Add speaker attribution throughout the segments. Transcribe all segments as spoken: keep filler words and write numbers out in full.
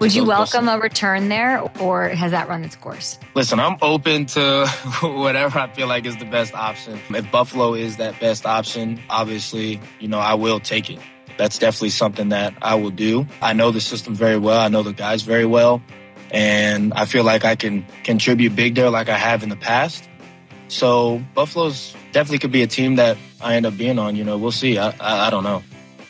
Speaker 1: Would you welcome a return there, or has that run its course?
Speaker 2: Listen, I'm open to whatever I feel like is the best option. If Buffalo is that best option, obviously, you know, I will take it. That's definitely something that I will do. I know the system very well. I know the guys very well. And I feel like I can contribute big there like I have in the past. So Buffalo's definitely could be a team that I end up being on. You know, we'll see. I, I, I don't know.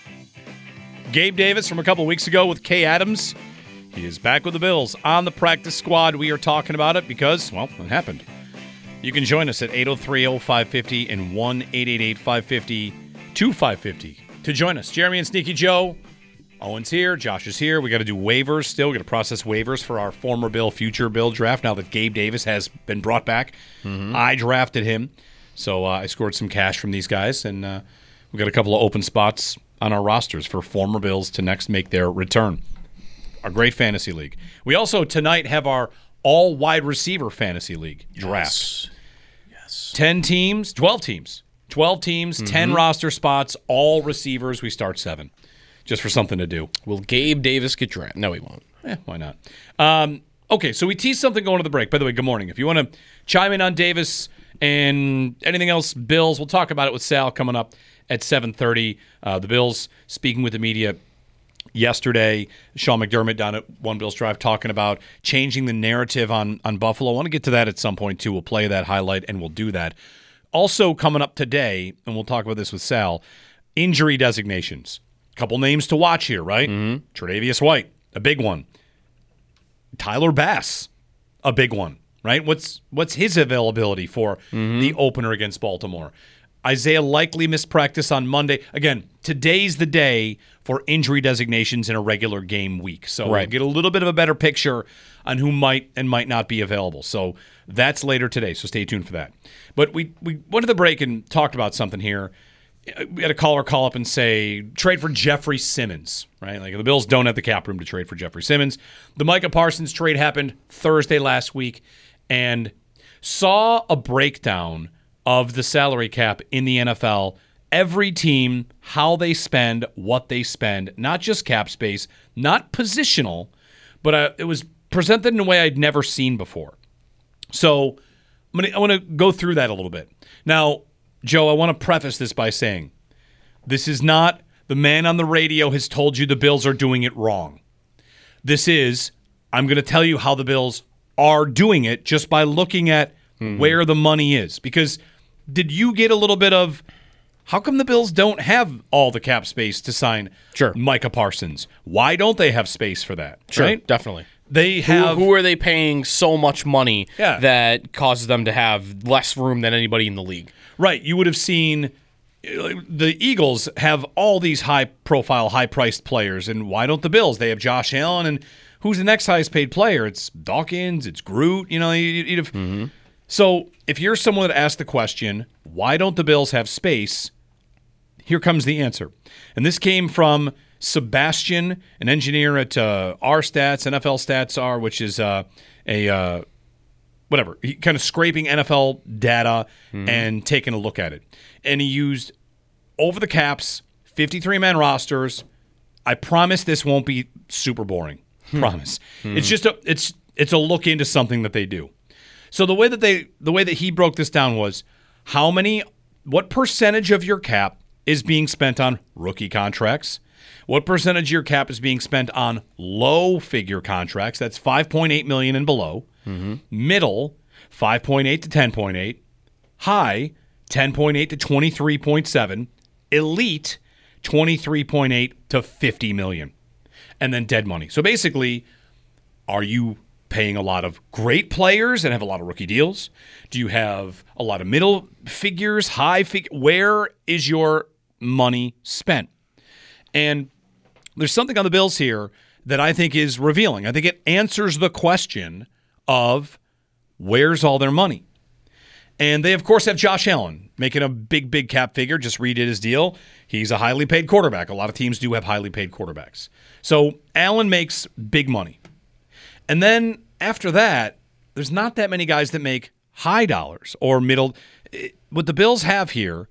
Speaker 3: Gabe Davis from a couple weeks ago with Kay Adams. He is back with the Bills on the practice squad. We are talking about it because, well, it happened. You can join us at eight oh three oh five five oh and one eight eight eight five five oh two five five oh to join us. Jeremy and Sneaky Joe. Owen's here. Josh is here. We got to do waivers still. We got to process waivers for our former Bill, future Bill draft now that Gabe Davis has been brought back. Mm-hmm. I drafted him. So uh, I scored some cash from these guys, and uh, we got a couple of open spots on our rosters for former Bills to next make their return. Our great fantasy league. We also tonight have our all wide receiver fantasy league draft.
Speaker 4: Yes. yes.
Speaker 3: ten teams, twelve teams. twelve teams, mm-hmm. ten roster spots, all receivers. We start seven. Just for something to do.
Speaker 4: Will Gabe Davis get drafted? No, he won't.
Speaker 3: Eh, why not? Um, okay, so we teased something going to the break. By the way, good morning. If you want to chime in on Davis and anything else, Bills, we'll talk about it with Sal coming up at seven thirty. Uh, the Bills speaking with the media yesterday. Sean McDermott down at One Bills Drive talking about changing the narrative on, on Buffalo. I want to get to that at some point, too. We'll play that highlight, and we'll do that. Also coming up today, and we'll talk about this with Sal, injury designations. Couple names to watch here, right? Mm-hmm. Tre'Davious White, a big one. Tyler Bass, a big one, right? What's what's his availability for mm-hmm. the opener against Baltimore? Isaiah Likely missed practice on Monday. Again, today's the day for injury designations in a regular game week. So right. we'll get a little bit of a better picture on who might and might not be available. So that's later today, so stay tuned for that. But we, we went to the break and talked about something here. We had a caller call up and say, trade for Jeffrey Simmons, right? Like the Bills don't have the cap room to trade for Jeffrey Simmons. The Micah Parsons trade happened Thursday last week, and saw a breakdown of the salary cap in the N F L. Every team, how they spend, what they spend, not just cap space, not positional, but uh, it was presented in a way I'd never seen before. So I'm gonna, I want to go through that a little bit. Now, Joe, I want to preface this by saying this is not the man on the radio has told you the Bills are doing it wrong. This is, I'm going to tell you how the Bills are doing it just by looking at mm-hmm. where the money is. Because did you get a little bit of, how come the Bills don't have all the cap space to sign
Speaker 4: sure.
Speaker 3: Micah Parsons? Why don't they have space for that?
Speaker 4: Sure,
Speaker 3: right?
Speaker 4: definitely.
Speaker 3: They have
Speaker 4: who, who are they paying so much money
Speaker 3: yeah.
Speaker 4: that causes them to have less room than anybody in the league?
Speaker 3: Right. You would have seen the Eagles have all these high-profile, high-priced players, and why don't the Bills? They have Josh Allen, and who's the next highest-paid player? It's Dawkins, it's Groot. You know, you, you'd have. Mm-hmm. So if you're someone that asked the question, why don't the Bills have space? Here comes the answer. And this came from Sebastian, an engineer at uh, R Stats, N F L Stats R, which is uh, a uh, whatever, he kind of scraping N F L data mm-hmm. and taking a look at it. And he used over the caps, fifty-three man rosters. I promise this won't be super boring. Hmm. Promise. Hmm. It's just a it's it's a look into something that they do. So the way that they the way that he broke this down was how many what percentage of your cap is being spent on rookie contracts? What percentage of your cap is being spent on low figure contracts? That's five point eight million dollars and below. Mm-hmm. Middle, five point eight to ten point eight. High, ten point eight to twenty-three point seven. Elite, twenty-three point eight to fifty million dollars. And then dead money. So basically, are you paying a lot of great players and have a lot of rookie deals? Do you have a lot of middle figures, high figure? Where is your money spent? And there's something on the Bills here that I think is revealing. I think it answers the question of where's all their money? And they, of course, have Josh Allen making a big, big cap figure. Just redid his deal. He's a highly paid quarterback. A lot of teams do have highly paid quarterbacks. So Allen makes big money. And then after that, there's not that many guys that make high dollars or middle. What the Bills have here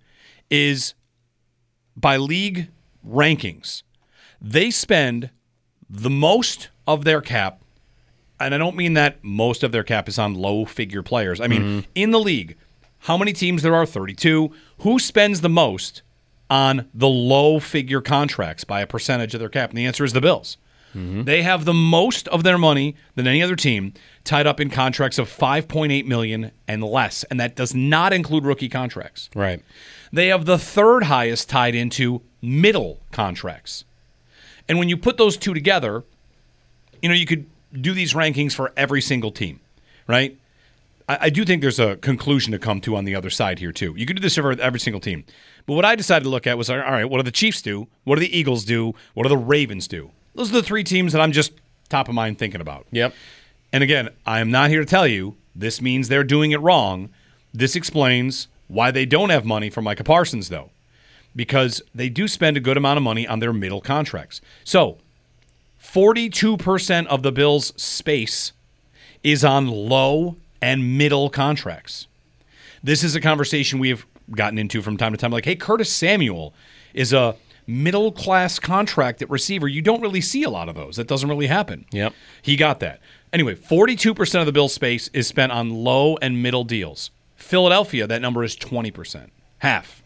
Speaker 3: is by league rankings, they spend the most of their cap, and I don't mean that most of their cap is on low-figure players. I mean, mm-hmm. in the league, how many teams there are? thirty-two. Who spends the most on the low-figure contracts by a percentage of their cap? And the answer is the Bills. Mm-hmm. They have the most of their money than any other team tied up in contracts of five point eight million dollars and less, and that does not include rookie contracts.
Speaker 4: Right.
Speaker 3: They have the third highest tied into middle contracts. And when you put those two together, you know, you could do these rankings for every single team, right? I, I do think there's a conclusion to come to on the other side here, too. You could do this for every single team. But what I decided to look at was, all right, what do the Chiefs do? What do the Eagles do? What do the Ravens do? Those are the three teams that I'm just top of mind thinking about.
Speaker 4: Yep.
Speaker 3: And again, I am not here to tell you this means they're doing it wrong. This explains why they don't have money for Micah Parsons, though, because they do spend a good amount of money on their middle contracts. So forty-two percent of the Bills' space is on low and middle contracts. This is a conversation we have gotten into from time to time. Like, hey, Curtis Samuel is a middle-class contract at receiver. You don't really see a lot of those. That doesn't really happen.
Speaker 4: Yep.
Speaker 3: He got that. Anyway, forty-two percent of the Bills' space is spent on low and middle deals. Philadelphia, that number is twenty percent. Half.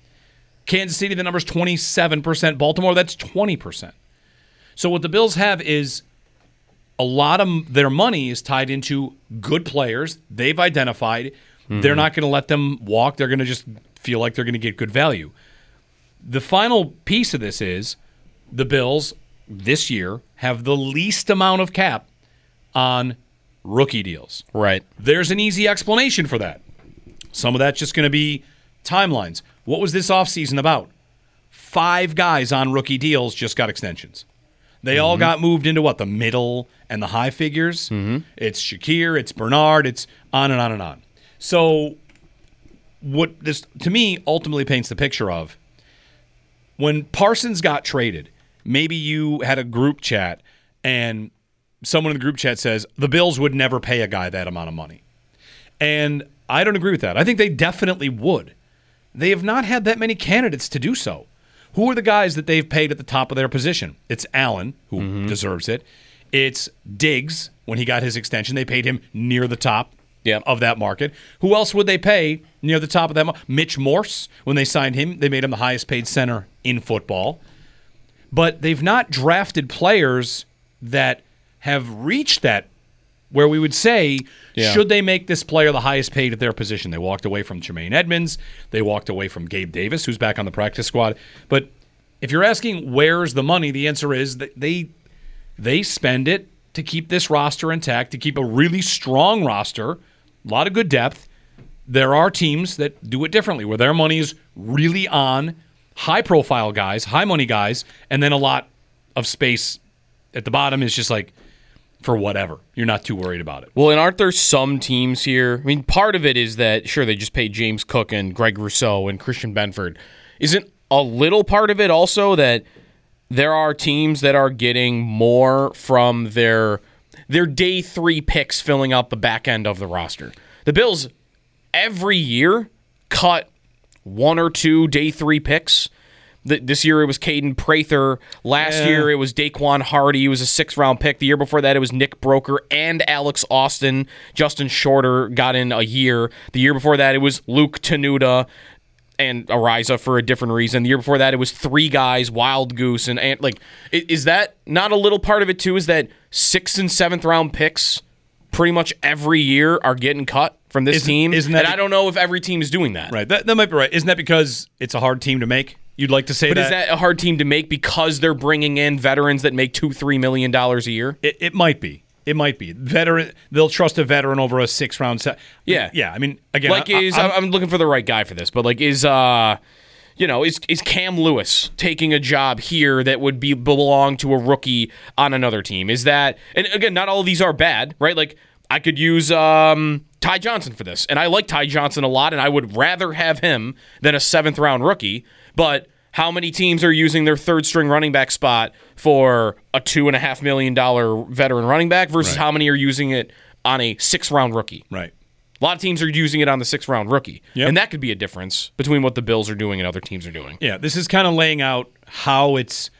Speaker 3: Kansas City, the number is twenty-seven percent. Baltimore, that's twenty percent. So what the Bills have is a lot of their money is tied into good players they've identified. Mm-hmm. They're not going to let them walk. They're going to just feel like they're going to get good value. The final piece of this is the Bills this year have the least amount of cap on rookie deals.
Speaker 4: Right.
Speaker 3: There's an easy explanation for that. Some of that's just going to be timelines. What was this offseason about? Five guys on rookie deals just got extensions. They mm-hmm. all got moved into what? The middle and the high figures.
Speaker 4: Mm-hmm.
Speaker 3: It's Shakir, it's Bernard, it's on and on and on. So what this, to me, ultimately paints the picture of when Parsons got traded, maybe you had a group chat and someone in the group chat says, the Bills would never pay a guy that amount of money. And I don't agree with that. I think they definitely would. They have not had that many candidates to do so. Who are the guys that they've paid at the top of their position? It's Allen, who mm-hmm. deserves it. It's Diggs, when he got his extension. They paid him near the top
Speaker 4: yep.
Speaker 3: of that market. Who else would they pay near the top of that market? Mitch Morse, when they signed him, they made him the highest paid center in football. But they've not drafted players that have reached that where we would say, yeah. should they make this player the highest paid at their position? They walked away from Jermaine Edmonds. They walked away from Gabe Davis, who's back on the practice squad. But if you're asking where's the money, the answer is that they they spend it to keep this roster intact, to keep a really strong roster, a lot of good depth. There are teams that do it differently, where their money is really on high-profile guys, high-money guys, and then a lot of space at the bottom is just like, for whatever. You're not too worried about it.
Speaker 4: Well, and aren't there some teams here? I mean, part of it is that, sure, they just paid James Cook and Greg Rousseau and Christian Benford. Isn't a little part of it also that there are teams that are getting more from their their day three picks filling out the back end of the roster? The Bills, every year, cut one or two day three picks. This year it was Caden Prather. Last yeah. year it was Daquan Hardy. He was a sixth-round pick. The year before that it was Nick Broker and Alex Austin. Justin Shorter got in a year. The year before that it was Luke Tenuta and Ariza for a different reason. The year before that it was three guys, Wild Goose. and, and like, Is that not a little part of it too, is that sixth- and seventh-round picks pretty much every year are getting cut from this
Speaker 3: isn't,
Speaker 4: team?
Speaker 3: Isn't that
Speaker 4: and I don't know if every team is doing that.
Speaker 3: Right, that, that might be right. Isn't that because it's a hard team to make? You'd like to say
Speaker 4: but
Speaker 3: that.
Speaker 4: But is that a hard team to make because they're bringing in veterans that make two, three million dollars a year?
Speaker 3: It, it might be. It might be. Veteran. They'll trust a veteran over a six-round set.
Speaker 4: Yeah,
Speaker 3: yeah. I mean, again,
Speaker 4: like
Speaker 3: I,
Speaker 4: is
Speaker 3: I'm,
Speaker 4: I'm looking for the right guy for this, but like is uh, you know, is is Cam Lewis taking a job here that would be belong to a rookie on another team? Is that, and again, not all of these are bad, right? Like I could use um. Ty Johnson for this, and I like Ty Johnson a lot, and I would rather have him than a seventh-round rookie, but how many teams are using their third-string running back spot for a two point five million dollars veteran running back versus
Speaker 3: right.
Speaker 4: how many are using it on a sixth-round rookie?
Speaker 3: Right.
Speaker 4: A lot of teams are using it on the sixth-round rookie,
Speaker 3: yep.
Speaker 4: and that could be a difference between what the Bills are doing and other teams are doing.
Speaker 3: Yeah, this is kind of laying out how it's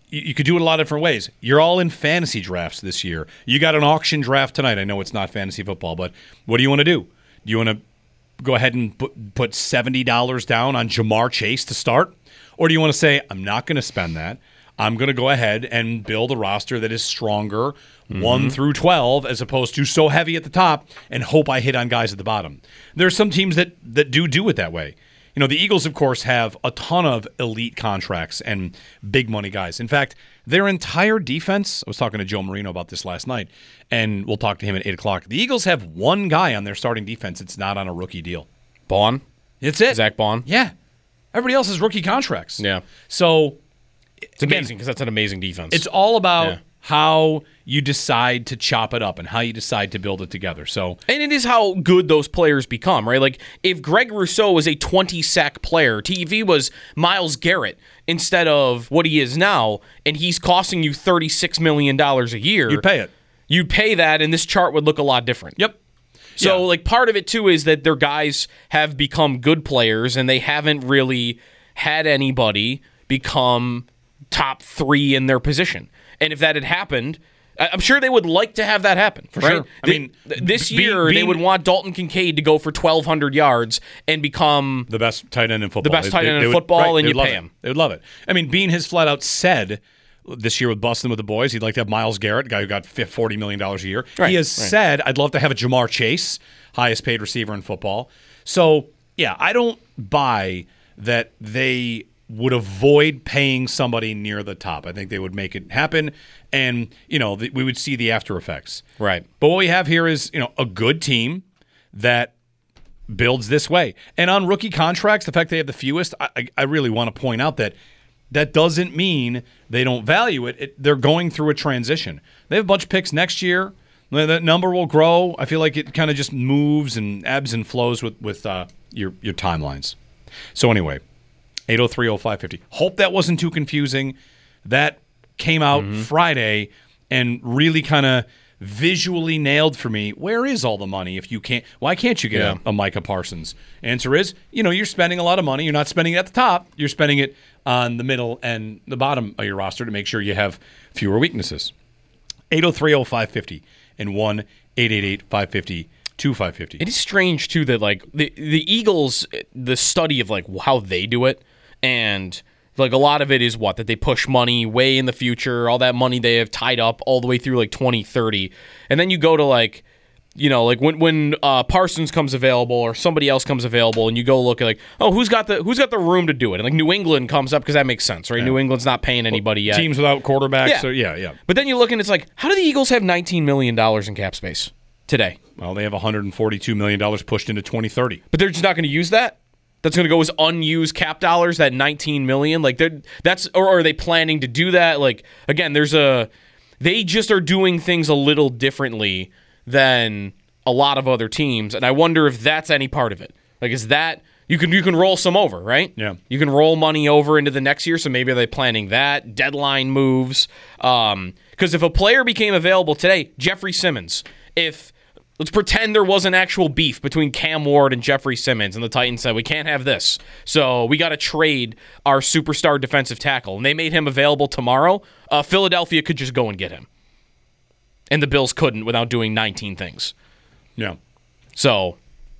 Speaker 3: you, you could do it a lot of different ways. You're all in fantasy drafts this year. You got an auction draft tonight. I know it's not fantasy football, but what do you want to do? Do you want to go ahead and put, put seventy dollars down on Jamar Chase to start? Or do you want to say, I'm not going to spend that. I'm going to go ahead and build a roster that is stronger, mm-hmm. one through twelve, as opposed to so heavy at the top and hope I hit on guys at the bottom. There are some teams that, that do do it that way. You know, the Eagles, of course, have a ton of elite contracts and big money guys. In fact, their entire defense, I was talking to Joe Marino about this last night, and we'll talk to him at eight o'clock. The Eagles have one guy on their starting defense that's not on a rookie deal.
Speaker 4: Baun?
Speaker 3: That's it.
Speaker 4: Zach Baun?
Speaker 3: Yeah. Everybody else has rookie contracts.
Speaker 4: Yeah.
Speaker 3: So
Speaker 4: it's amazing because that's an amazing defense.
Speaker 3: It's all about
Speaker 4: yeah.
Speaker 3: how you decide to chop it up and how you decide to build it together. So,
Speaker 4: and it is how good those players become, right? Like if Greg Rousseau was a twenty-sack player, T V was Myles Garrett instead of what he is now, and he's costing you thirty-six million dollars a year.
Speaker 3: You'd pay it.
Speaker 4: You'd pay that, and this chart would look a lot different.
Speaker 3: Yep.
Speaker 4: So,
Speaker 3: yeah.
Speaker 4: like, part of it, too, is that their guys have become good players, and they haven't really had anybody become top three in their position. And if that had happened, I'm sure they would like to have that happen.
Speaker 3: For
Speaker 4: right?
Speaker 3: sure. I
Speaker 4: they,
Speaker 3: mean,
Speaker 4: this
Speaker 3: being,
Speaker 4: year,
Speaker 3: being,
Speaker 4: they would want Dalton Kincaid to go for twelve hundred yards and become
Speaker 3: the best tight end in football.
Speaker 4: The best tight end
Speaker 3: they, they
Speaker 4: in
Speaker 3: would,
Speaker 4: football,
Speaker 3: right,
Speaker 4: and you pay
Speaker 3: it.
Speaker 4: him.
Speaker 3: They would love it. I mean, Bean has flat out said this year with Bustin' with the Boys, he'd like to have Myles Garrett, a guy who got forty million dollars a year.
Speaker 4: Right,
Speaker 3: he has
Speaker 4: right.
Speaker 3: said, I'd love to have a Jamar Chase, highest paid receiver in football. So, yeah, I don't buy that they would avoid paying somebody near the top. I think they would make it happen, and, you know, th- we would see the after effects.
Speaker 4: Right.
Speaker 3: But what we have here is, you know, a good team that builds this way. And on rookie contracts, the fact they have the fewest, I, I really want to point out that that doesn't mean they don't value it. it. They're going through a transition. They have a bunch of picks next year. That number will grow. I feel like it kind of just moves and ebbs and flows with, with uh, your, your timelines. So anyway, eight oh three oh five fifty. Hope that wasn't too confusing. That came out mm-hmm. Friday and really kind of visually nailed for me, where is all the money if you can't, why can't you get
Speaker 4: yeah.
Speaker 3: a, a Micah Parsons? Answer is, you know, you're spending a lot of money. You're not spending it at the top. You're spending it on the middle and the bottom of your roster to make sure you have fewer weaknesses. eight oh three oh five fifty and one eight eight eight five five zero two five five zero.
Speaker 4: It is strange, too, that, like, the, the Eagles, the study of, like, how they do it, and like a lot of it is what? That they push money way in the future, all that money they have tied up all the way through like twenty thirty. And then you go to like, you know, like when when uh, Parsons comes available or somebody else comes available and you go look at like, oh, who's got the who's got the room to do it? And like New England comes up because that makes sense, right? Yeah. New England's not paying anybody yet.
Speaker 3: Teams without quarterbacks.
Speaker 4: Yeah.
Speaker 3: So yeah, yeah.
Speaker 4: But then you look and it's like, how do the Eagles have nineteen million dollars in cap space today?
Speaker 3: Well, they have one hundred forty-two million dollars pushed into twenty thirty.
Speaker 4: But they're just not going to use that? That's going to go as unused cap dollars, that nineteen million dollars. Like they're that's or are they planning to do that? Like again, there's a they just are doing things a little differently than a lot of other teams, and I wonder if that's any part of it. Like is that you can you can roll some over, right?
Speaker 3: Yeah.
Speaker 4: You can roll money over into the next year, so maybe are they planning that? Deadline moves. Um, because if a player became available today, Jeffrey Simmons, if let's pretend there was an actual beef between Cam Ward and Jeffrey Simmons, and the Titans said, we can't have this, so we got to trade our superstar defensive tackle, and they made him available tomorrow, uh, Philadelphia could just go and get him. And the Bills couldn't without doing nineteen things.
Speaker 3: Yeah.
Speaker 4: So,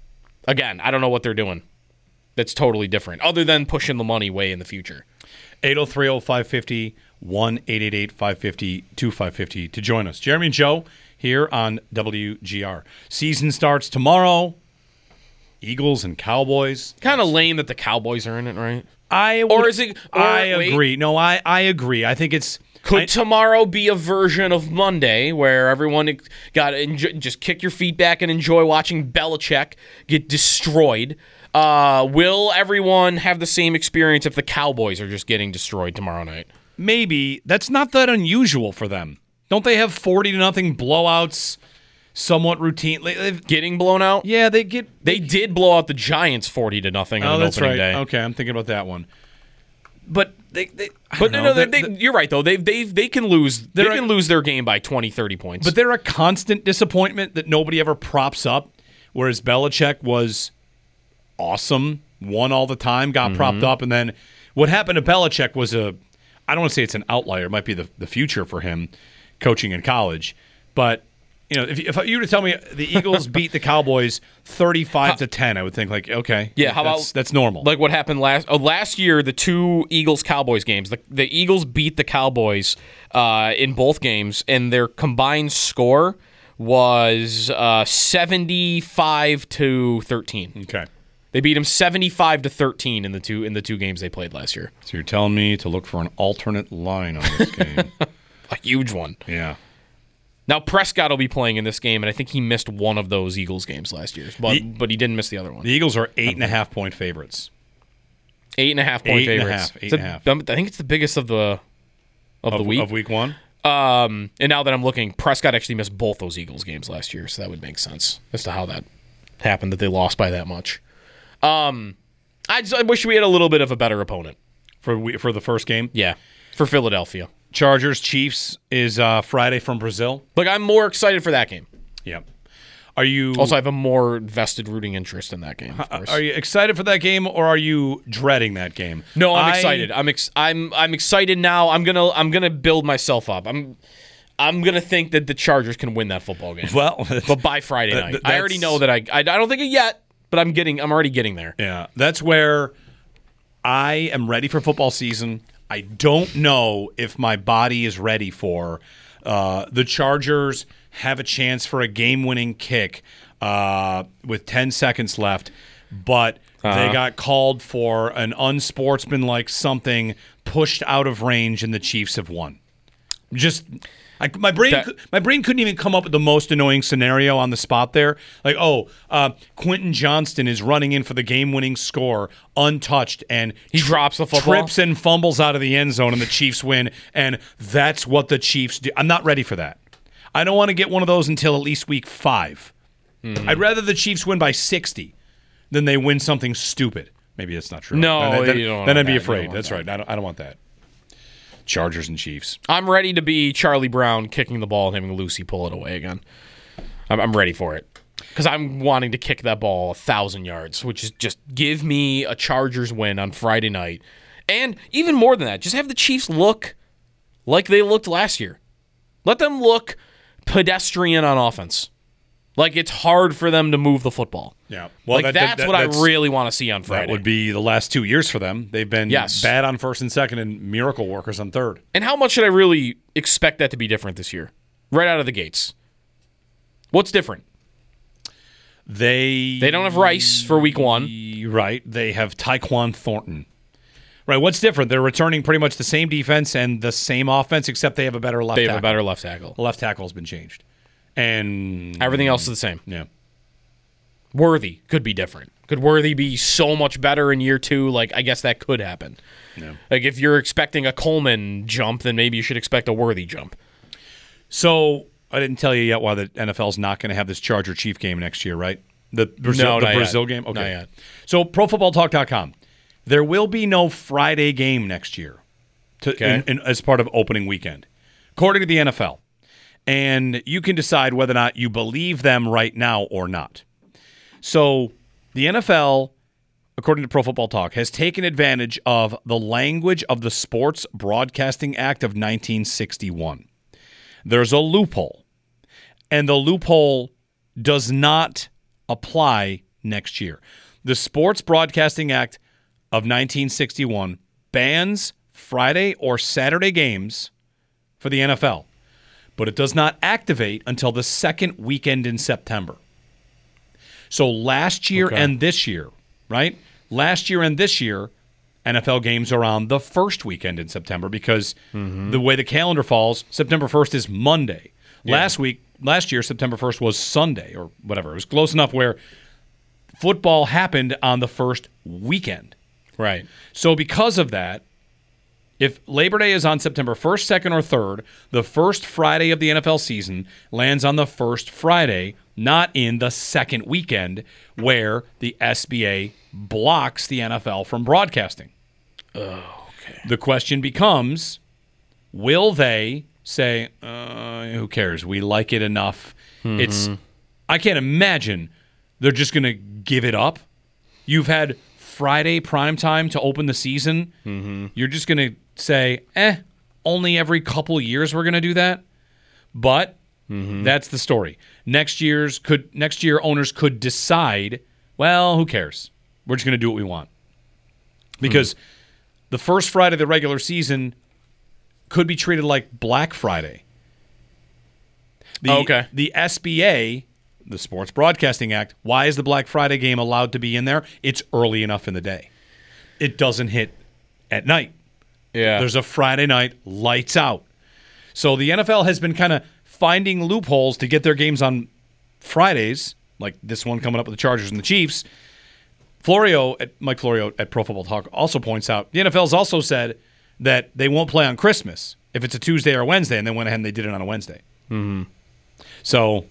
Speaker 4: again, I don't know what they're doing. That's totally different, other than pushing the money way in the future.
Speaker 3: eight oh three oh five five zero, one eight eight eight five five zero two five five zero to join us. Jeremy and Joe here on W G R. Season starts tomorrow. Eagles and Cowboys.
Speaker 4: Kind of lame that the Cowboys are in it, right?
Speaker 3: I would,
Speaker 4: or is it? Or,
Speaker 3: I
Speaker 4: wait,
Speaker 3: agree. No, I, I agree. I think it's.
Speaker 4: Could
Speaker 3: I,
Speaker 4: tomorrow be a version of Monday where everyone got to just kick your feet back and enjoy watching Belichick get destroyed? Uh, will everyone have the same experience if the Cowboys are just getting destroyed tomorrow night?
Speaker 3: Maybe. That's not that unusual for them. Don't they have forty to nothing blowouts somewhat routinely?
Speaker 4: Getting blown out?
Speaker 3: Yeah, they get.
Speaker 4: They, they did blow out the Giants forty to nothing on
Speaker 3: oh,
Speaker 4: an
Speaker 3: that's
Speaker 4: opening
Speaker 3: right.
Speaker 4: day.
Speaker 3: Okay, I'm thinking about that one. But they, they
Speaker 4: but
Speaker 3: no,
Speaker 4: no, they, they, you're right though. They they they can lose. They can
Speaker 3: a,
Speaker 4: lose their game by twenty, thirty points.
Speaker 3: But they're a constant disappointment that nobody ever props up. Whereas Belichick was awesome, won all the time, got mm-hmm. propped up, and then what happened to Belichick was a. I don't want to say it's an outlier. It might be the, the future for him coaching in college. But, you know, if, if you were to tell me the Eagles beat the Cowboys thirty-five to ten, I would think, like, okay.
Speaker 4: Yeah, how
Speaker 3: that's,
Speaker 4: about
Speaker 3: that's normal.
Speaker 4: Like what happened last oh, last year, the two Eagles-Cowboys games. The, the Eagles beat the Cowboys uh, in both games, and their combined score was uh, seventy-five to thirteen.
Speaker 3: Okay.
Speaker 4: They beat them seventy-five to thirteen in the two in the two games they played last year.
Speaker 3: So you're telling me to look for an alternate line on this game.
Speaker 4: A huge one.
Speaker 3: Yeah.
Speaker 4: Now Prescott will be playing in this game, and I think he missed one of those Eagles games last year, but
Speaker 3: The-
Speaker 4: but he didn't miss the other one.
Speaker 3: The Eagles are eight and a half point favorites.
Speaker 4: Eight and a half point
Speaker 3: Eight and a
Speaker 4: favorites.
Speaker 3: half, eight
Speaker 4: It's
Speaker 3: and
Speaker 4: a-
Speaker 3: a half.
Speaker 4: I think it's the biggest of the of, the week.
Speaker 3: Of week one?
Speaker 4: Um, and now that I'm looking, Prescott actually missed both those Eagles games last year, so that would make sense as to how that happened, that they lost by that much. Um, I just I wish we had a little bit of a better opponent.
Speaker 3: For we- for the first game?
Speaker 4: Yeah, for Philadelphia.
Speaker 3: Chargers Chiefs is uh, Friday from Brazil.
Speaker 4: Like, I'm more excited for that game.
Speaker 3: Yep. Are you
Speaker 4: Also, I have a more vested rooting interest in that game. Of course.
Speaker 3: are you excited for that game or are you dreading that game?
Speaker 4: No, I'm
Speaker 3: I-
Speaker 4: excited. I'm ex- I'm I'm excited now. I'm gonna I'm gonna build myself up. I'm I'm gonna think that the Chargers can win that football game.
Speaker 3: Well,
Speaker 4: But by Friday
Speaker 3: Th-
Speaker 4: night,
Speaker 3: th-
Speaker 4: I already
Speaker 3: that's-
Speaker 4: know that I, I I don't think it yet, but I'm getting I'm already getting there.
Speaker 3: yeah, that's where I am ready for football season. I don't know if my body is ready for uh, the Chargers have a chance for a game-winning kick uh, with ten seconds left, but they got called for an unsportsmanlike something, pushed out of range, and the Chiefs have won. Just I, my brain,
Speaker 4: That-
Speaker 3: cou- my brain couldn't even come up with the most annoying scenario on the spot there. Like, oh, uh, Quentin Johnston is running in for the game-winning score, untouched, and
Speaker 4: He drops the football?
Speaker 3: trips and fumbles out of the end zone, and the Chiefs win. And that's what the Chiefs do. I'm not ready for that. I don't want to get one of those until at least week five.
Speaker 4: Mm-hmm.
Speaker 3: I'd rather the Chiefs win by sixty than they win something stupid. Maybe that's not true.
Speaker 4: No,
Speaker 3: then, then,
Speaker 4: you don't
Speaker 3: then
Speaker 4: want
Speaker 3: I'd be
Speaker 4: that. You
Speaker 3: afraid.
Speaker 4: don't want
Speaker 3: That's
Speaker 4: that.
Speaker 3: right. I don't, I don't want that. Chargers and Chiefs.
Speaker 4: I'm ready to be Charlie Brown kicking the ball and having Lucy pull it away again. I'm, I'm ready for it because I'm wanting to kick that ball a thousand yards, which is just give me a Chargers win on Friday night, and even more than that, just have the Chiefs look like they looked last year. Let them look pedestrian on offense, like it's hard for them to move the football.
Speaker 3: Yeah.
Speaker 4: like
Speaker 3: that-
Speaker 4: that's
Speaker 3: that-
Speaker 4: what
Speaker 3: that's-
Speaker 4: I really want to see on Friday.
Speaker 3: That would be the last two years for them. They've been
Speaker 4: Yes.
Speaker 3: bad on first and second and miracle workers on third.
Speaker 4: And how much should I really expect that to be different this year? Right out of the gates. What's different?
Speaker 3: They
Speaker 4: They don't have Rice for week one.
Speaker 3: Right. They have Tyquan Thornton. Right. What's different? They're returning pretty much the same defense and the same offense, except they have a better left
Speaker 4: They have
Speaker 3: tackle.
Speaker 4: a better left tackle.
Speaker 3: The left tackle has been changed. And
Speaker 4: Everything else is the same.
Speaker 3: yeah.
Speaker 4: Worthy could be different. Could Worthy be so much better in year two? Like, I guess that could happen.
Speaker 3: Yeah.
Speaker 4: Like, if you're expecting a Coleman jump, then maybe you should expect a Worthy jump.
Speaker 3: So I didn't tell you yet why the N F L's not going to have this Charger Chief game next year, right? The Brazil,
Speaker 4: No,
Speaker 3: the
Speaker 4: not
Speaker 3: Brazil
Speaker 4: yet.
Speaker 3: game? Okay.
Speaker 4: Not yet.
Speaker 3: So pro football talk dot com. There will be no Friday game next year to,
Speaker 4: Okay.
Speaker 3: in, in, as part of opening weekend, according to the N F L. And you can decide whether or not you believe them right now or not. So the N F L, according to Pro Football Talk, has taken advantage of the language of the Sports Broadcasting Act of nineteen sixty-one. There's a loophole, and the loophole does not apply next year. The Sports Broadcasting Act of nineteen sixty-one bans Friday or Saturday games for the N F L, but it does not activate until the second weekend in September. So last year
Speaker 4: Okay.
Speaker 3: and this year, right? Last year and this year, N F L games are on the first weekend in September because the way the calendar falls, September first is Monday. Last week, last year, September first was Sunday or whatever. It was close enough where football happened on the first weekend.
Speaker 4: Right.
Speaker 3: So because of that, if Labor Day is on September first, second, or third, the first Friday of the N F L season lands on the first Friday, not in the second weekend where the S B A blocks the N F L from broadcasting.
Speaker 4: Oh, okay.
Speaker 3: The question becomes, will they say, uh, who cares? We like it enough.
Speaker 4: Mm-hmm.
Speaker 3: It's I can't imagine they're just going to give it up. You've had Friday primetime to open the season, mm-hmm. you're just going to say, eh, only every couple years we're going to do that. But mm-hmm. that's the story. Next year's could next year owners could decide, well, who cares? We're just going to do what we want. Because mm-hmm. the first Friday of the regular season could be treated like Black Friday. The,
Speaker 4: oh, okay.
Speaker 3: The S B A, the Sports Broadcasting Act, why is the Black Friday game allowed to be in there? It's early enough in the day. It doesn't hit at night.
Speaker 4: Yeah.
Speaker 3: There's a Friday night, lights out. So the N F L has been kind of finding loopholes to get their games on Fridays, like this one coming up with the Chargers and the Chiefs. Florio, at, Mike Florio at Pro Football Talk also points out, the N F L's also said that they won't play on Christmas if it's a Tuesday or a Wednesday, and they went ahead and they did it on a Wednesday.
Speaker 4: Mm-hmm.
Speaker 3: So,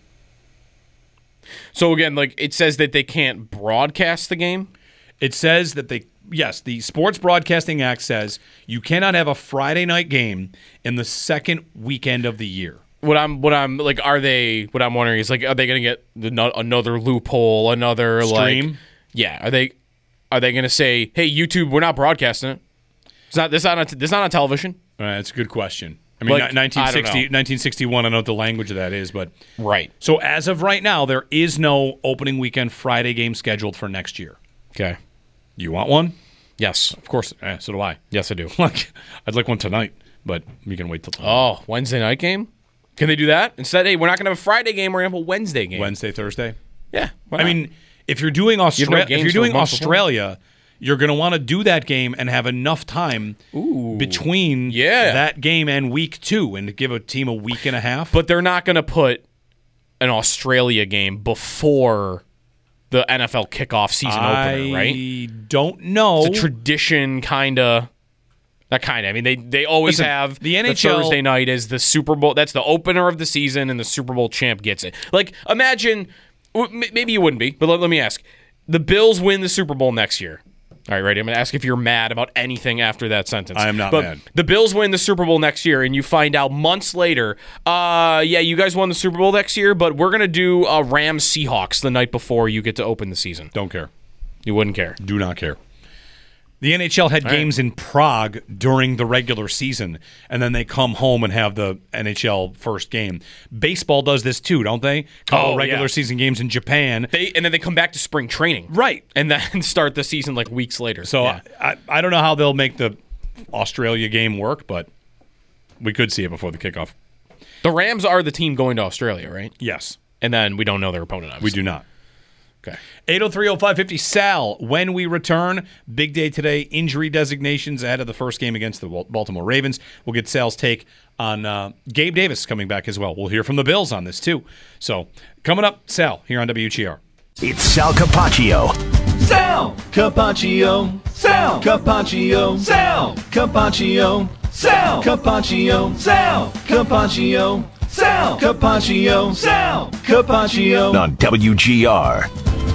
Speaker 4: so again, like it says that they can't broadcast the game.
Speaker 3: It says that they, yes, the Sports Broadcasting Act says you cannot have a Friday night game in the second weekend of the year.
Speaker 4: What I'm, what I'm like, are they? What I'm wondering is like, are they going to get the, another loophole, another
Speaker 3: stream?
Speaker 4: Like, yeah, are they? Are they going to say, hey, YouTube, we're not broadcasting it? It's not. This not. On, this not on television.
Speaker 3: Uh, that's a good question. I mean,
Speaker 4: like,
Speaker 3: nineteen sixty,
Speaker 4: I don't know.
Speaker 3: nineteen sixty-one, I know what the language of that is, but...
Speaker 4: Right.
Speaker 3: So as of right now, there is no opening weekend Friday game scheduled for next year.
Speaker 4: Okay.
Speaker 3: You want one?
Speaker 4: Yes.
Speaker 3: Of course. Eh, so do I.
Speaker 4: Yes, I do.
Speaker 3: Like, I'd like one tonight, but we can wait till tomorrow.
Speaker 4: Oh, Wednesday night game? Can they do that? Instead, hey, we're not going to have a Friday game, we're going to have a Wednesday game.
Speaker 3: Wednesday, Thursday?
Speaker 4: Yeah.
Speaker 3: I mean, if you're doing, Austra-
Speaker 4: no
Speaker 3: if you're
Speaker 4: games
Speaker 3: doing
Speaker 4: for a month
Speaker 3: Australia... You're going to want to do that game and have enough time
Speaker 4: Ooh,
Speaker 3: between
Speaker 4: yeah.
Speaker 3: that game and week two and give a team a week and a half.
Speaker 4: But they're not going to put an Australia game before the N F L kickoff season
Speaker 3: I
Speaker 4: opener, right?
Speaker 3: I don't know.
Speaker 4: It's a tradition, kind of. Not kind of. I mean, they, they always
Speaker 3: Listen,
Speaker 4: have
Speaker 3: the N H L
Speaker 4: the Thursday night is the Super Bowl. That's the opener of the season, and the Super Bowl champ gets it. Like, imagine, maybe you wouldn't be, but let, let me ask. The Bills win the Super Bowl next year. All right, ready? I'm going to ask if you're mad about anything after that sentence.
Speaker 3: I am not
Speaker 4: but
Speaker 3: mad.
Speaker 4: The Bills win the Super Bowl next year, and you find out months later, uh, yeah, you guys won the Super Bowl next year, but we're going to do uh, Rams Seahawks the night before you get to open the season.
Speaker 3: Don't care.
Speaker 4: You wouldn't care.
Speaker 3: Do not care. The N H L had
Speaker 4: All
Speaker 3: games
Speaker 4: right.
Speaker 3: in Prague during the regular season, and then they come home and have the N H L first game. Baseball does this too, don't they? Couple
Speaker 4: Oh,
Speaker 3: regular
Speaker 4: yeah.
Speaker 3: season games in Japan.
Speaker 4: They and then they come back to spring training,
Speaker 3: Right.
Speaker 4: and then start the season like weeks later.
Speaker 3: So
Speaker 4: yeah.
Speaker 3: I, I don't know how they'll make the Australia game work, but we could see it before the kickoff.
Speaker 4: The Rams are the team going to Australia, right?
Speaker 3: Yes.
Speaker 4: And then we don't know their opponent, obviously.
Speaker 3: We do not.
Speaker 4: Okay.
Speaker 3: eight oh three oh five five oh Sal, when we return, big day today, injury designations ahead of the first game against the Baltimore Ravens. We'll get Sal's take on uh, Gabe Davis coming back as well. We'll hear from the Bills on this too. So coming up, Sal, here on W G R.
Speaker 5: It's Sal Capaccio.
Speaker 6: Sal Capaccio. Sal Capaccio. Sal Capaccio. Sal Capaccio. Sal Capaccio. Sal Capaccio. Sal Capaccio.
Speaker 5: On W G R.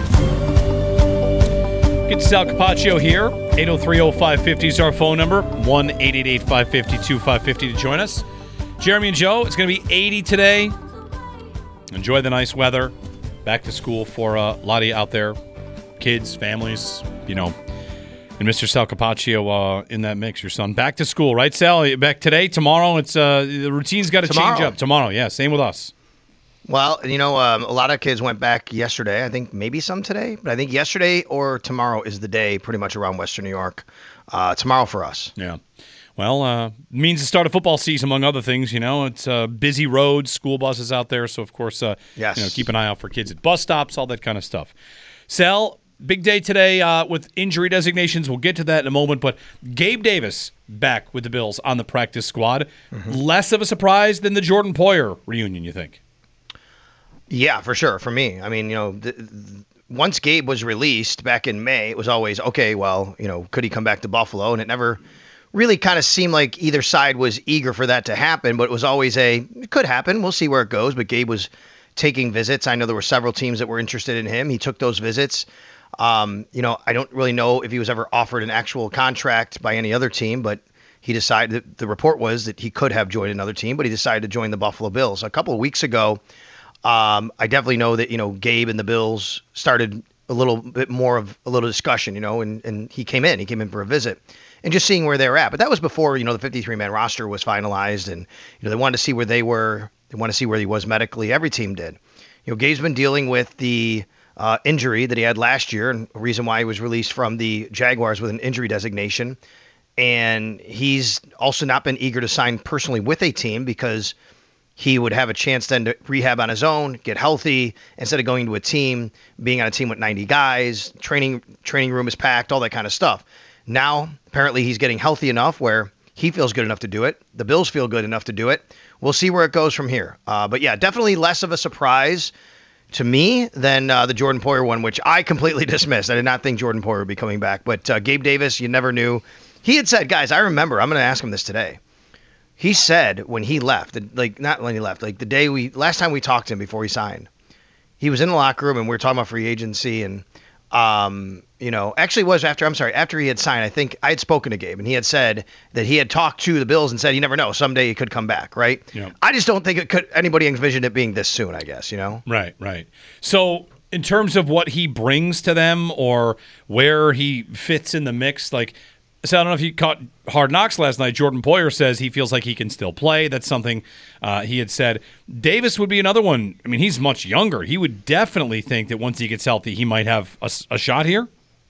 Speaker 3: Get Sal Capaccio here. eight oh three oh five five oh is our phone number. one eight eight eight five five two five five oh to join us. Jeremy and Joe, it's going to be eighty today. Enjoy the nice weather. Back to school for uh, a lot of you out there. Kids, families, you know. And Mister Sal Capaccio uh, in that mix, your son. Back to school, right, Sal? Back today, tomorrow? It's uh, the routine's got to change up. Tomorrow, yeah. Same with us.
Speaker 7: Well, you know, um, a lot of kids went back yesterday. I think maybe some today, but I think yesterday or tomorrow is the day pretty much around Western New York. Uh, tomorrow for us.
Speaker 3: Yeah. Well, uh, means the start of football season, among other things. You know, it's uh, busy roads, school buses out there. So, of course, uh,
Speaker 7: yes.
Speaker 3: you know, keep an eye out for kids at bus stops, all that kind of stuff. Sal, big day today uh, with injury designations. We'll get to that in a moment. But Gabe Davis back with the Bills on the practice squad. Mm-hmm. Less of a surprise than the Jordan Poyer reunion, you think?
Speaker 7: Yeah, for sure. For me, I mean, you know, the, the, once Gabe was released back in May, it was always, okay, well, you know, could he come back to Buffalo? And it never really kind of seemed like either side was eager for that to happen, but it was always a, it could happen. We'll see where it goes. But Gabe was taking visits. I know there were several teams that were interested in him. He took those visits. Um, you know, I don't really know if he was ever offered an actual contract by any other team, but he decided, the report was that he could have joined another team, but he decided to join the Buffalo Bills. A couple of weeks ago, Um, I definitely know that, you know, Gabe and the Bills started a little bit more of a little discussion, you know, and, and he came in, he came in for a visit and just seeing where they were at. But that was before, you know, the fifty-three man roster was finalized, and, you know, they wanted to see where they were. They wanted to see where he was medically. Every team did. You know, Gabe's been dealing with the uh, injury that he had last year, and a reason why he was released from the Jaguars with an injury designation. And he's also not been eager to sign personally with a team because he would have a chance then to rehab on his own, get healthy, instead of going to a team, being on a team with ninety guys, training training room is packed, all that kind of stuff. Now, apparently he's getting healthy enough where he feels good enough to do it. The Bills feel good enough to do it. We'll see where it goes from here. Uh, but yeah, definitely less of a surprise to me than uh, the Jordan Poyer one, which I completely dismissed. I did not think Jordan Poyer would be coming back. But uh, Gabe Davis, you never knew. He had said, guys, I remember, I'm going to ask him this today. He said when he left, like not when he left, like the day we, last time we talked to him before he signed, he was in the locker room and we were talking about free agency and, um, you know, actually it was after, I'm sorry, after he had signed, I think I had spoken to Gabe and he had said that he had talked to the Bills and said, you never know, someday he could come back, right?
Speaker 3: Yeah.
Speaker 7: I just don't think it could, anybody envisioned it being this soon, I guess, you know?
Speaker 3: Right, right. So in terms of what he brings to them or where he fits in the mix, like, so I don't know if you caught Hard Knocks last night. Jordan Poyer says he feels like he can still play. That's something uh, he had said. Davis would be another one. I mean, he's much younger. He would definitely think that once he gets healthy, he might have a, a shot here.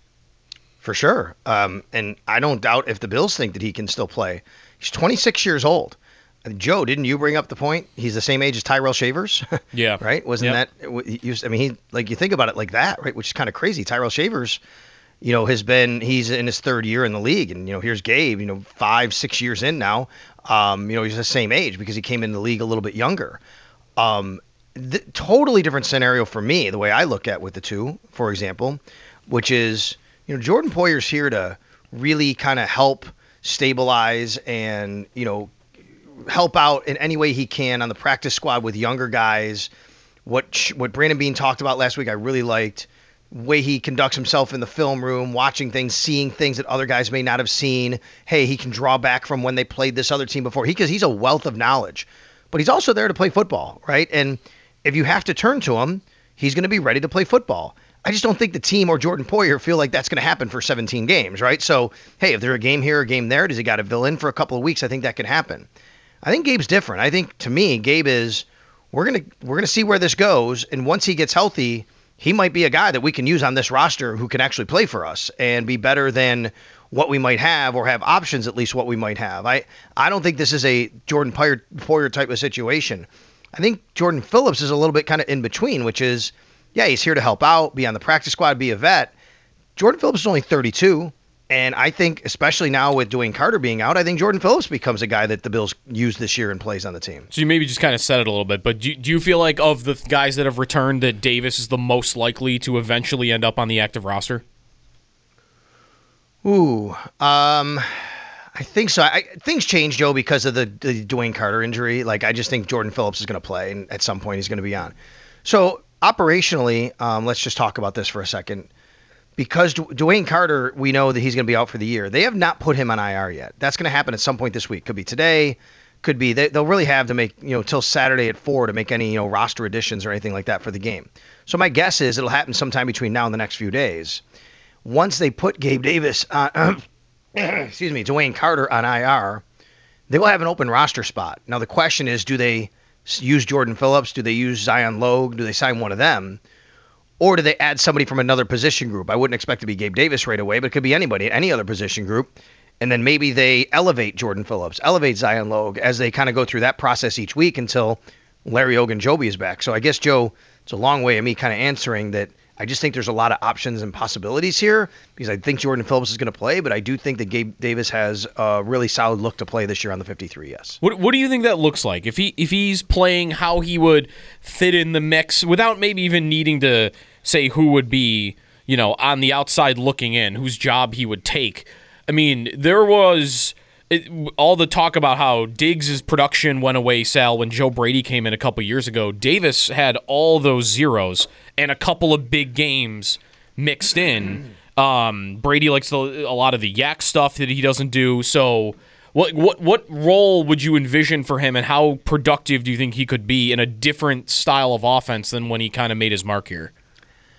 Speaker 7: For sure. Um, and I don't doubt if the Bills think that he can still play. He's twenty-six years old. And Joe, didn't you bring up the point? He's the same age as Tyrell Shavers.
Speaker 4: Yeah.
Speaker 7: Right? Wasn't
Speaker 4: Yep.
Speaker 7: that, I mean, he, like you think about it like that, right? Which is kind of crazy. Tyrell Shavers, you know, has been, he's in his third year in the league. And, you know, here's Gabe, you know, five, six years in now. Um, you know, he's the same age because he came in the league a little bit younger. Um, the, totally different scenario for me, the way I look at with the two, for example, which is, you know, Jordan Poyer's here to really kind of help stabilize and, you know, help out in any way he can on the practice squad with younger guys. What, what Brandon Beane talked about last week, I really liked. Way he conducts himself in the film room, watching things, seeing things that other guys may not have seen. Hey, he can draw back from when they played this other team before. He, because he's a wealth of knowledge, but he's also there to play football, right? And if you have to turn to him, he's going to be ready to play football. I just don't think the team or Jordan Poyer feel like that's going to happen for seventeen games, right? So, hey, if there's a game here, a game there, does he got to fill in for a couple of weeks? I think that can happen. I think Gabe's different. I think, to me, Gabe is, we're going to we're going to see where this goes, and once he gets healthy, he might be a guy that we can use on this roster who can actually play for us and be better than what we might have, or have options at least what we might have. I, I don't think this is a Jordan Poyer, Poyer type of situation. I think Jordan Phillips is a little bit kind of in between, which is, yeah, he's here to help out, be on the practice squad, be a vet. Jordan Phillips is only thirty-two, and I think, especially now with Dwayne Carter being out, I think Jordan Phillips becomes a guy that the Bills use this year and plays on the team.
Speaker 4: So you maybe just kind of said it a little bit, but do, do you feel like of the guys that have returned that Davis is the most likely to eventually end up on the active roster?
Speaker 7: Ooh, um, I think so. I, things change, Joe, because of the, the Dwayne Carter injury. Like, I just think Jordan Phillips is going to play, and at some point he's going to be on. So operationally, um, let's just talk about this for a second. Because du- Dwayne Carter, we know that he's going to be out for the year. They have not put him on I R yet. That's going to happen at some point this week. Could be today. Could be they, they'll really have to make, you know, till Saturday at four to make any, you know, roster additions or anything like that for the game. So my guess is it'll happen sometime between now and the next few days. Once they put Gabe Davis, uh, excuse me, Dwayne Carter on I R, they will have an open roster spot. Now the question is, do they use Jordan Phillips? Do they use Zion Logue? Do they sign one of them? Or do they add somebody from another position group? I wouldn't expect to be Gabe Davis right away, but it could be anybody, any other position group. And then maybe they elevate Jordan Phillips, elevate Zion Logue as they kind of go through that process each week until Larry Ogunjobi is back. So I guess, Joe, it's a long way of me kind of answering that I just think there's a lot of options and possibilities here because I think Jordan Phillips is going to play, but I do think that Gabe Davis has a really solid look to play this year on the fifty-three, yes.
Speaker 4: What What do you think that looks like? If he if he's playing, how he would fit in the mix without maybe even needing to say who would be, you know, on the outside looking in, whose job he would take. I mean, there was it, all the talk about how Diggs' production went away, Sal, when Joe Brady came in a couple years ago. Davis had all those zeros and a couple of big games mixed in. Um, Brady likes the, a lot of the yak stuff that he doesn't do. So what what what role would you envision for him, and how productive do you think he could be in a different style of offense than when he kind of made his mark here?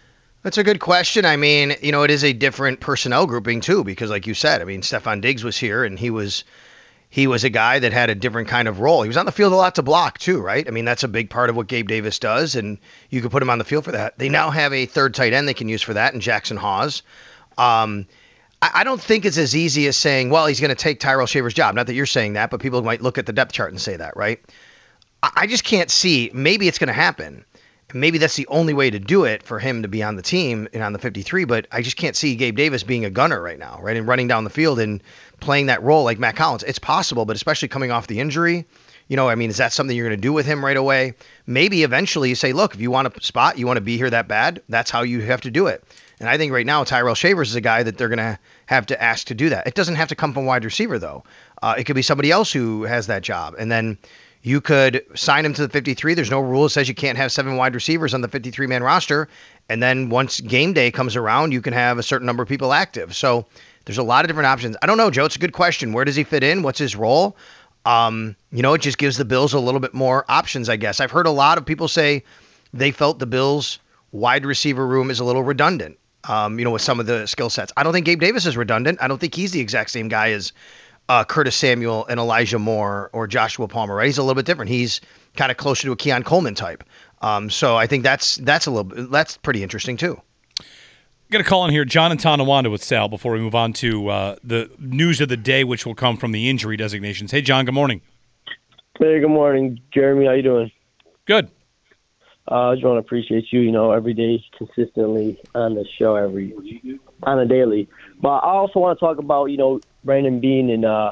Speaker 7: That's a good question. I mean, you know, it is a different personnel grouping too, because like you said, I mean, Stefon Diggs was here and he was he was a guy that had a different kind of role. He was on the field a lot to block too, right? I mean, that's a big part of what Gabe Davis does, and you could put him on the field for that. They now have a third tight end they can use for that in Jackson Hawes. Um, I, I don't think it's as easy as saying, well, he's going to take Tyrell Shaver's job. Not that you're saying that, but people might look at the depth chart and say that, right? I, I just can't see. Maybe it's going to happen. Maybe that's the only way to do it for him to be on the team and on the fifty-three, but I just can't see Gabe Davis being a gunner right now, right? And running down the field and playing that role like Matt Collins. It's possible, but especially coming off the injury, you know, I mean, is that something you're going to do with him right away? Maybe eventually you say, look, if you want a spot, you want to be here that bad, that's how you have to do it. And I think right now Tyrell Shavers is a guy that they're going to have to ask to do that. It doesn't have to come from wide receiver, though. Uh, it could be somebody else who has that job. And then you could sign him to the fifty-three. There's no rule that says you can't have seven wide receivers on the fifty-three man roster. And then once game day comes around, you can have a certain number of people active. So there's a lot of different options. I don't know, Joe. It's a good question. Where does he fit in? What's his role? Um, you know, it just gives the Bills a little bit more options, I guess. I've heard a lot of people say they felt the Bills' wide receiver room is a little redundant, um, you know, with some of the skill sets. I don't think Gabe Davis is redundant. I don't think he's the exact same guy as Uh, Curtis Samuel and Elijah Moore or Joshua Palmer, right? He's a little bit different. He's kind of closer to a Keon Coleman type. Um, so I think that's that's a little that's pretty interesting too.
Speaker 3: Got a call in here, John and Tonawanda with Sal before we move on to uh, the news of the day, which will come from the injury designations. Hey, John, good morning.
Speaker 8: Hey, good morning, Jeremy. How you doing?
Speaker 3: Good.
Speaker 8: Uh, I just want to appreciate you, you know, every day consistently on the show, every on a daily. But I also want to talk about, you know, Brandon Beane and uh,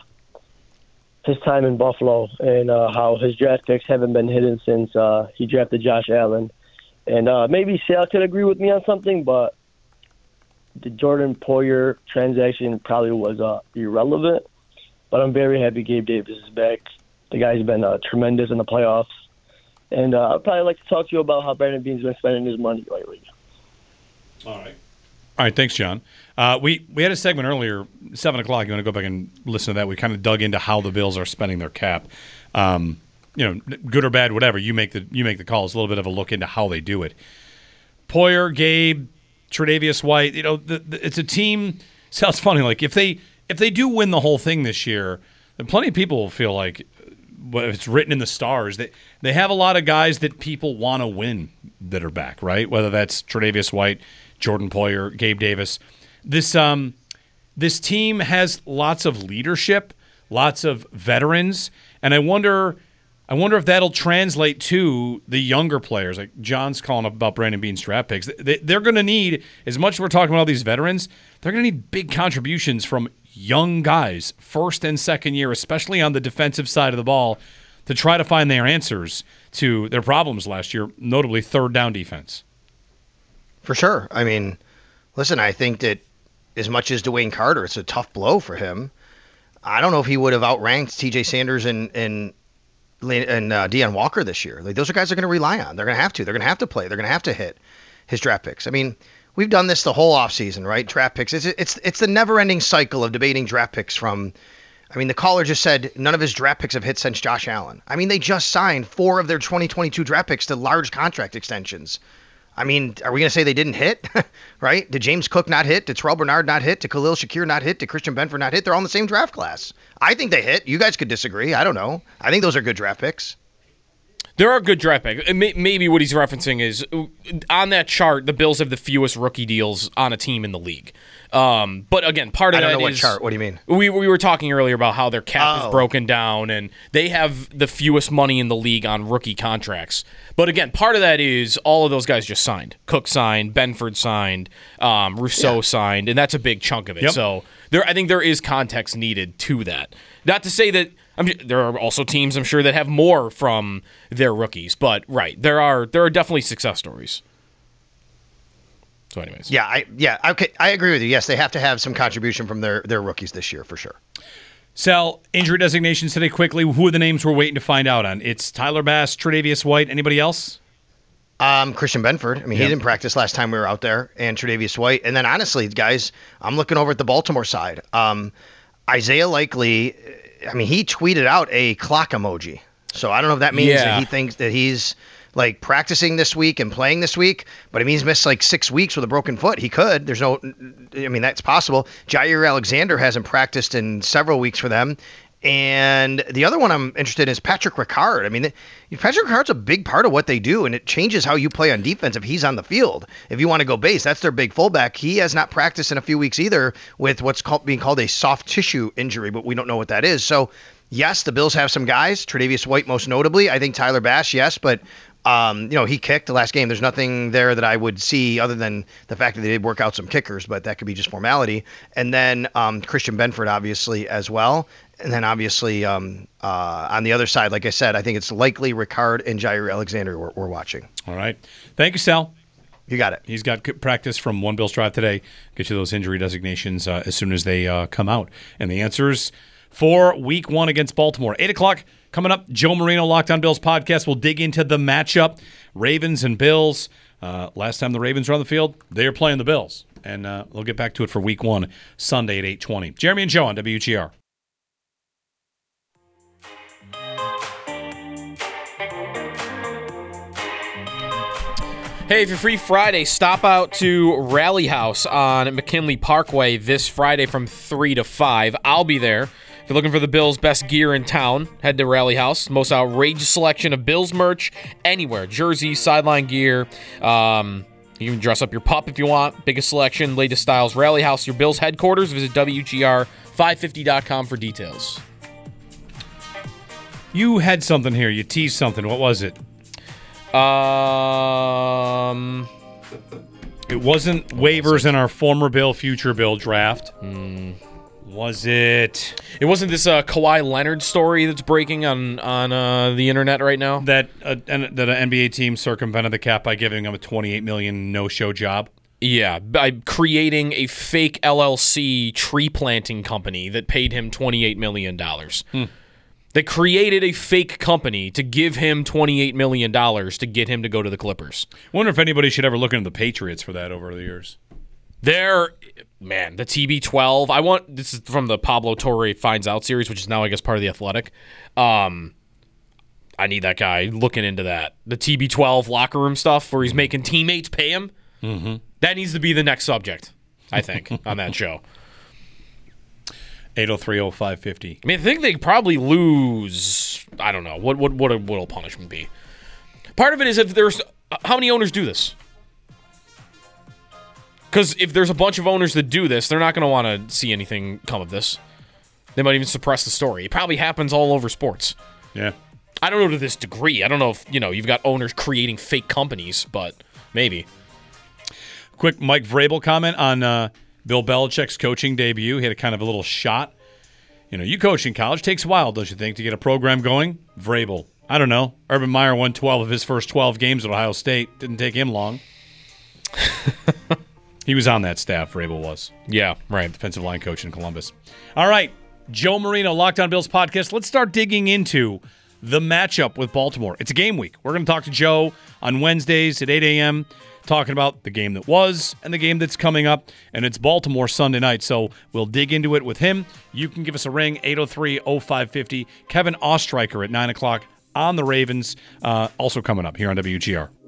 Speaker 8: his time in Buffalo and uh, how his draft picks haven't been hidden since uh, he drafted Josh Allen. And uh, maybe Sal could agree with me on something, but the Jordan Poyer transaction probably was uh, irrelevant. But I'm very happy Gabe Davis is back. The guy's been uh, tremendous in the playoffs. And uh, I'd probably like to talk to you about how Brandon Beane's been spending his money lately.
Speaker 3: All right. All right, thanks, John. Uh, we, we had a segment earlier, seven o'clock. You want to go back and listen to that? We kind of dug into how the Bills are spending their cap. Um, you know, good or bad, whatever. You make the you make the call. It's a little bit of a look into how they do it. Poyer, Gabe, Tre'Davious White. You know, the, the, it's a team. Sounds funny. Like if they if they do win the whole thing this year, then plenty of people will feel like well, it's written in the stars. They they have a lot of guys that people want to win that are back, right? Whether that's Tre'Davious White, Jordan Poyer, Gabe Davis. This um, this team has lots of leadership, lots of veterans, and I wonder, I wonder if that'll translate to the younger players. Like John's calling up about Brandon Beane's draft picks. They, they're going to need, as much as we're talking about all these veterans, they're going to need big contributions from young guys, first and second year, especially on the defensive side of the ball, to try to find their answers to their problems last year, notably third down defense.
Speaker 7: For sure. I mean, listen, I think that as much as Dwayne Carter, it's a tough blow for him. I don't know if he would have outranked T J Sanders and and, and uh, Deion Walker this year. Like those are guys they're going to rely on. They're going to have to. They're going to have to play. They're going to have to hit his draft picks. I mean, we've done this the whole offseason, right? Draft picks. It's it's it's the never-ending cycle of debating draft picks from I mean, the caller just said none of his draft picks have hit since Josh Allen. I mean, they just signed four of their twenty twenty-two draft picks to large contract extensions. I mean, are we going to say they didn't hit? Right? Did James Cook not hit? Did Terrell Bernard not hit? Did Khalil Shakir not hit? Did Christian Benford not hit? They're all in the same draft class. I think they hit. You guys could disagree. I don't know. I think those are good draft picks.
Speaker 4: There are good draft picks. Maybe what he's referencing is on that chart, the Bills have the fewest rookie deals on a team in the league. Um, but again, part of that is...
Speaker 7: I don't know what chart. What do you mean?
Speaker 4: We we were talking earlier about how their cap
Speaker 7: oh.
Speaker 4: is broken down, and they have the fewest money in the league on rookie contracts. But again, part of that is all of those guys just signed. Cook signed, Benford signed, um, Rousseau yeah. signed, and that's a big chunk of it.
Speaker 3: Yep.
Speaker 4: So there, I think there is context needed to that. Not to say that... I'm, there are also teams, I'm sure, that have more from their rookies. But, right, there are there are definitely success stories. So anyways.
Speaker 7: Yeah, I yeah, okay, I agree with you. Yes, they have to have some contribution from their, their rookies this year for sure.
Speaker 3: Sal, injury designations today quickly. Who are the names we're waiting to find out on? It's Tyler Bass, Tre'Davious White. Anybody else?
Speaker 7: Um, Christian Benford. I mean,
Speaker 3: yep.
Speaker 7: he didn't practice last time we were out there. And Tre'Davious White. And then, honestly, guys, I'm looking over at the Baltimore side. Um, Isaiah Likely... I mean, he tweeted out a clock emoji. So I don't know if that means
Speaker 4: yeah.
Speaker 7: that he thinks that he's like practicing this week and playing this week, but I mean he's missed like six weeks with a broken foot. He could. There's no. I mean that's possible. Jair Alexander hasn't practiced in several weeks for them. And the other one I'm interested in is Patrick Ricard. I mean, Patrick Ricard's a big part of what they do, and it changes how you play on defense if he's on the field. If you want to go base, that's their big fullback. He has not practiced in a few weeks either with what's called, being called a soft tissue injury, but we don't know what that is. So, yes, the Bills have some guys, Tre'Davious White most notably. I think Tyler Bass, yes, but Um, you know, he kicked the last game. There's nothing there that I would see other than the fact that they did work out some kickers, but that could be just formality. And then um, Christian Benford, obviously, as well. And then, obviously, um, uh, on the other side, like I said, I think it's likely Ricard and Jair Alexander we're, we're watching.
Speaker 3: All right. Thank you, Sal.
Speaker 7: You got it.
Speaker 3: He's got practice from One Bills Drive today. Get you those injury designations uh, as soon as they uh, come out. And the answers for week one against Baltimore. eight o'clock. Coming up, Joe Marino, Locked On Bills podcast. We'll dig into the matchup, Ravens and Bills. Uh, last time the Ravens were on the field, they were playing the Bills. And uh, we'll get back to it for week one, Sunday at eight twenty. Jeremy and Joe on W G R.
Speaker 4: Hey, if you're free Friday, stop out to Rally House on McKinley Parkway this Friday from three to five. I'll be there. If you're looking for the Bills' best gear in town, head to Rally House. Most outrageous selection of Bills merch anywhere. Jerseys, sideline gear. Um, you can dress up your pup if you want. Biggest selection, latest styles. Rally House, your Bills headquarters. Visit W G R five fifty dot com for details.
Speaker 3: You had something here. You teased something. What was it?
Speaker 4: Um,
Speaker 3: It wasn't waivers was it? in our former Bill, future Bill draft.
Speaker 4: Mm.
Speaker 3: Was it?
Speaker 4: It wasn't this uh, Kawhi Leonard story that's breaking on on uh, the internet right now.
Speaker 3: That uh, an, that an N B A team circumvented the cap by giving him a twenty-eight million dollars no-show job.
Speaker 4: Yeah, by creating a fake L L C tree planting company that paid him twenty-eight million dollars.
Speaker 3: Hmm.
Speaker 4: They created a fake company to give him twenty-eight million dollars to get him to go to the Clippers.
Speaker 3: I wonder if anybody should ever look into the Patriots for that over the years.
Speaker 4: They're, man, the T B twelve. I want, this is from the Pablo Torre Finds Out series, which is now, I guess, part of The Athletic. Um, I need that guy looking into that. The T B twelve locker room stuff where he's making teammates pay him.
Speaker 3: Mm-hmm.
Speaker 4: That needs to be the next subject, I think, on that show.
Speaker 3: eight oh three oh five fifty.
Speaker 4: I mean, I think they probably lose, I don't know, what what what will punishment be? Part of it is if there's, how many owners do this? Because if there's a bunch of owners that do this, they're not going to want to see anything come of this. They might even suppress the story. It probably happens all over sports.
Speaker 3: Yeah.
Speaker 4: I don't know to this degree. I don't know if, you know, you've got owners creating fake companies, but maybe.
Speaker 3: Quick Mike Vrabel comment on uh, Bill Belichick's coaching debut. He had a kind of a little shot. You know, you coach in college. Takes a while, don't you think, to get a program going? Vrabel. I don't know. Urban Meyer won twelve of his first twelve games at Ohio State. Didn't take him long. He was on that staff, Vrabel was.
Speaker 4: Yeah, right.
Speaker 3: Defensive line coach in Columbus. All right, Joe Marino, Locked On Bills podcast. Let's start digging into the matchup with Baltimore. It's a game week. We're going to talk to Joe on Wednesdays at eight a.m., talking about the game that was and the game that's coming up, and it's Baltimore Sunday night, so we'll dig into it with him. You can give us a ring, eight oh three oh five five oh. Kevin Ostreicher at nine o'clock on the Ravens, uh, also coming up here on W G R.